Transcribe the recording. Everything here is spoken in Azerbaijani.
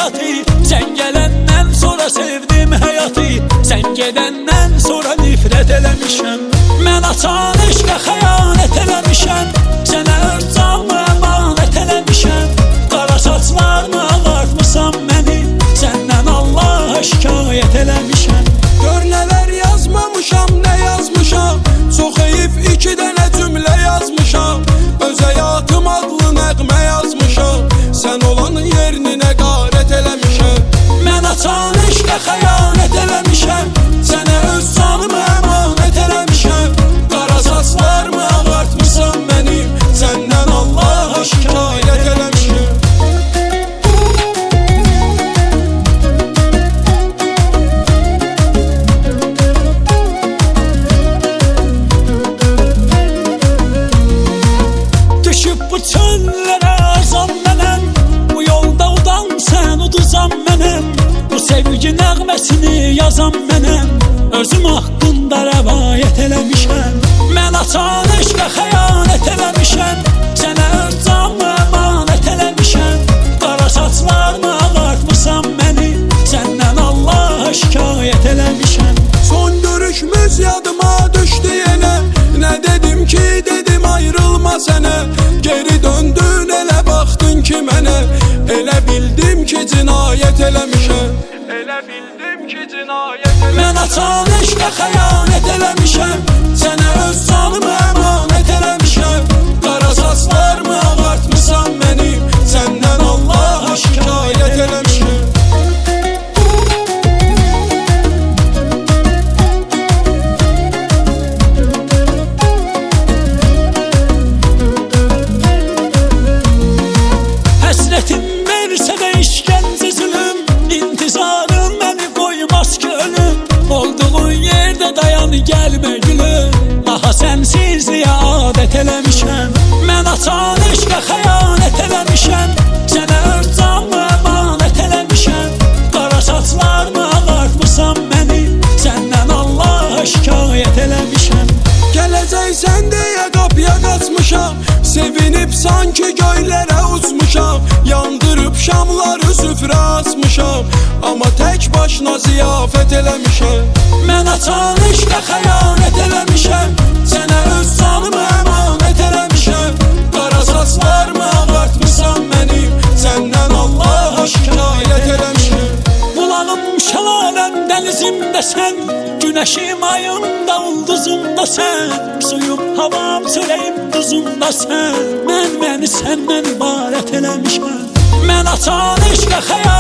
həyatı. Sən gələndən sonra sevdim həyatı. Sən gedəndən sonra nifrət eləmişəm. Mən açan eşqə xəyanət eləmişəm. Sənə öz canımı əmanət eləmişəm. Qara saçlarını ağartmısan məni. Səndən Allaha şikayət eləmişəm. Gör nələr yazmamışam, nə yazmışam. Çox heyif 2 dənə cümlə yazmışam. Öz həyatım adlı nəğmə yazmışam. Sən olan yerinə qarət eləmişəm. Mən açan eşqə xəyanət eləmişəm. Sənə öz canımı əmanət eləmişəm. Qara saçlarımı ağartmısan mənim. Səndən Allaha şikayət eləmişəm. Düşüb bu çöllərə azan mənəm. Bu yolda udan sən uduzan mənəm. Bu sevgi nəğməsini yazan mənəm. Özüm haqqında rəvayət eləmişəm. Mən açan eşqə xəyanət eləmişəm. Sənə öz canımı əmanət eləmişəm. Qara saçlarını ağartmısan məni. Səndən Allaha şikayət eləmişəm. Son görüşümüz yadıma düşdü yenə. Nə dedim ki dedim ayrılma sənə. Geri döndün elə baxdın ki mənə. Elə bildim ki cinayət eləmişəm. Elə bildim ki cinayət eləmişəm. Mən açan eşqə xəyanət eləmişəm. Sənə öz canımı əmanət eləmişəm. Qara saçlarımı ağartmısan mənim. Səndən Allaha şikayət eləmişəm. Həsrətim versə də işgəncə zülüm. İntizarım məni qoymaz ki ölüm. Olduğun yerdə dayan gəlmə gülüm. Daha sənsizliyə adət eləmişəm. Mən açan eşqə xəyanət eləmişəm. Sənə öz canımı əmanət eləmişəm. Qara saçlarını ağartmısan məni. Səndən Allaha şikayət eləmişəm. Gələcəksən deyə qapıya qaçmışam. Sevinib sanki göylərə uçmuşam. Yandırıb şamları süfrə açmışam. Amma tək başına ziyafət eləmişəm. Mən açan eşqə xəyanət eləmişəm. Sənə öz canımı əmanət eləmişəm. Qara saçlarımı ağartmısan mənim. Səndən Allaha şikayət eləmişəm. Bulağım şəlaləm dənizimdə sən. Günəşim ayımda ulduzumda sən. Suyum havam çörəyim duzumda sən. Məni səndən ibarət eləmişəm. Mən açan eşqə xəyanət